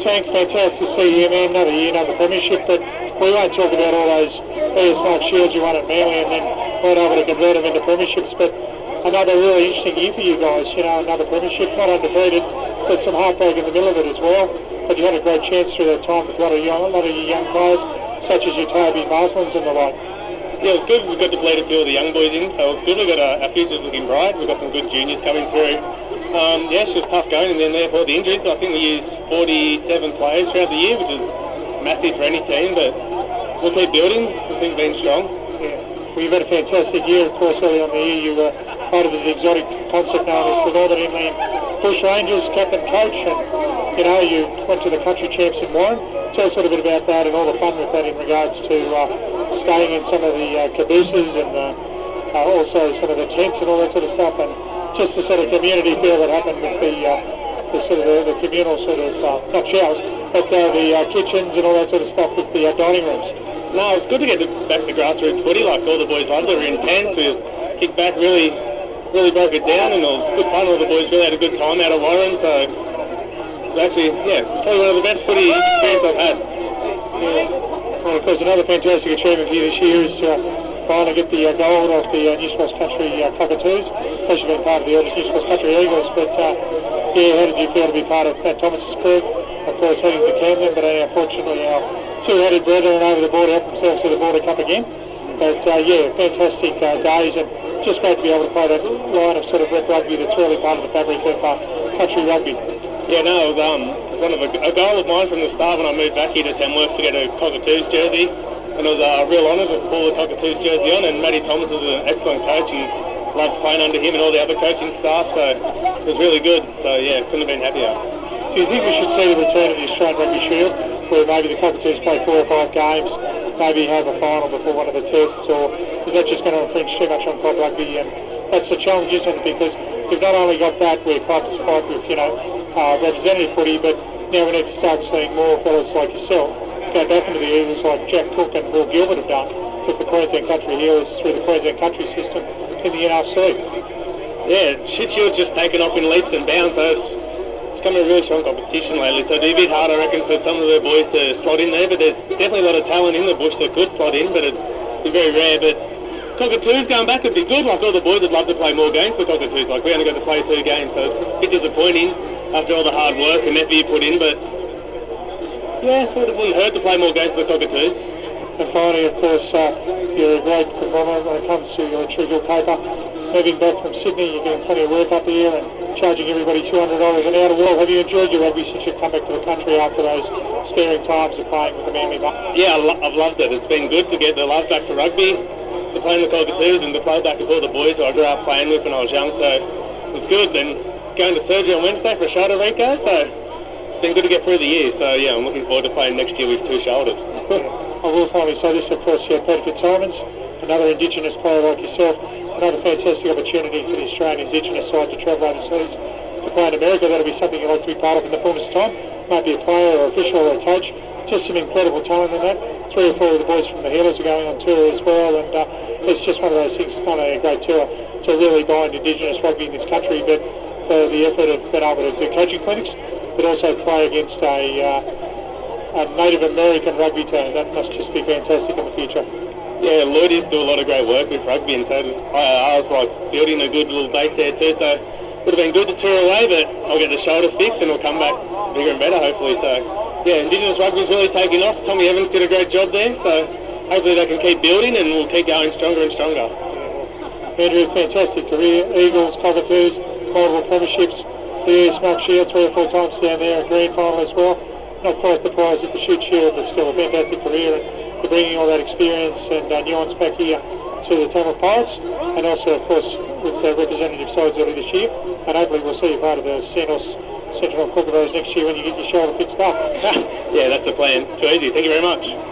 Tank, fantastic to see you, man. Another year, another premiership, but we won't talk about all those Mark Shields you won at Manly and then weren't able to convert them into premierships, but another really interesting year for you guys, another premiership, not undefeated, but some heartbreak in the middle of it as well. But you had a great chance through that time with a lot of your young players, such as your Toby Marslins and the like. Yeah, it was good. We got to bleed a few of the young boys in, so it was good. We got our futures looking bright. We've got some good juniors coming through. She was tough going, and then therefore the injuries. I think we used 47 players throughout the year, which is massive for any team, but we'll keep building. We'll keep being strong. Yeah. Well, you've had a fantastic year, of course. Early on in the year, you were part of the exotic concept known as the Northern Inland Bush Rangers, captain coach, and you went to the country champs in Warren. Tell us a little bit about that and all the fun with that in regards to staying in some of the cabooses and also some of the tents and all that sort of stuff, and just the sort of community feel that happened with the communal sort of not showers, but the kitchens and all that sort of stuff with the dining rooms. No, it's good to get back to grassroots footy. Like all the boys loved it. We were intense. We kicked back, really broke it down, and it was good fun. All the boys really had a good time out of Warren. So it was actually, it's probably one of the best footy experience I've had. Yeah. Well, of course, another fantastic achievement for you this year is finally get the gold off the New South Wales Country Cockatoos. Of course, you've been part of the eldest New South Wales Country Eagles, but how did you feel to be part of Matt Thomas's crew? Of course, heading to Camden, but unfortunately our two-headed brethren over the border helped themselves to the Border Cup again. But fantastic days, and just great to be able to play that line of sort of rep rugby that's really part of the fabric of country rugby. Yeah, no, it was one of a goal of mine from the start when I moved back here to Tamworth to get a Cockatoos jersey, and it was a real honour to pull the Cockatoos jersey on. And Matty Thomas is an excellent coach, and loved playing under him and all the other coaching staff, so it was really good. So couldn't have been happier. Do you think we should see the return of the Australian Rugby Shield, where maybe the Cockatoos play 4 or 5 games, maybe have a final before one of the tests, or is that just going to infringe too much on club rugby? And that's the challenge, isn't it? Because you've not only got that where clubs fight with representative footy, but now we need to start seeing more fellas like yourself go back into the Eagles like Jack Cook and Will Gilbert have done with the Queensland Country Healers through the Queensland Country system in the NRC. Yeah, Shit Shield's just taken off in leaps and bounds, so it's come a really strong competition lately, so it'd be a bit hard, I reckon, for some of the boys to slot in there, but there's definitely a lot of talent in the bush that could slot in, but it'd be very rare. But Cockatoos going back would be good. Like, all the boys would love to play more games for the Cockatoos. Like, we only got to play 2 games, so it's a bit disappointing after all the hard work and effort you put in, but it wouldn't hurt to play more games for the Cockatoos. And finally, of course, you're a great conglomerate when it comes to your True Hill paper. Moving back from Sydney, you're getting plenty of work up here and charging everybody $200 an hour. Well, have you enjoyed your rugby since you've come back to the country after those sparing times of playing with the Manly Buck? Yeah, I've loved it. It's been good to get the love back for rugby, to play in the Cockatoos, and to play back with all the boys who I grew up playing with when I was young, so it was good. Then going to surgery on Wednesday for a shoulder recode, so it's been good to get through the year. So I'm looking forward to playing next year with 2 shoulders. I will finally say this, of course, you have Peter Fitzsimons, another Indigenous player like yourself, another fantastic opportunity for the Australian Indigenous side to travel overseas to play in America. That'll be something you'd like to be part of in the fullness of time. Might be a player or official or a coach. Just some incredible talent in that. 3 or 4 of the boys from the Healers are going on tour as well, and it's just one of those things. It's not only a great tour to really bind Indigenous rugby in this country, but the effort of being able to do coaching clinics, but also play against a Native American rugby team. That must just be fantastic in the future. Yeah, Lloydies do a lot of great work with rugby, and so I was like building a good little base there too, so it would have been good to tour away, but I'll get the shoulder fixed and it'll come back bigger and better hopefully. So Indigenous rugby's really taking off. Tommy Evans did a great job there, so hopefully they can keep building and we'll keep going stronger and stronger. Andrew, fantastic career. Eagles, Cockatoos, multiple premierships, the Mark Shield 3 or 4 times down there, a grand final as well. Not quite the prize at the Shoot Shield, but still a fantastic career, and for bringing all that experience and nuance back here to the Tamworth Pirates, and also, of course, with the representative sides early this year, and hopefully we'll see you part of the Central Kookaburras next year when you get your shoulder fixed up. Yeah, that's the plan. Too easy. Thank you very much.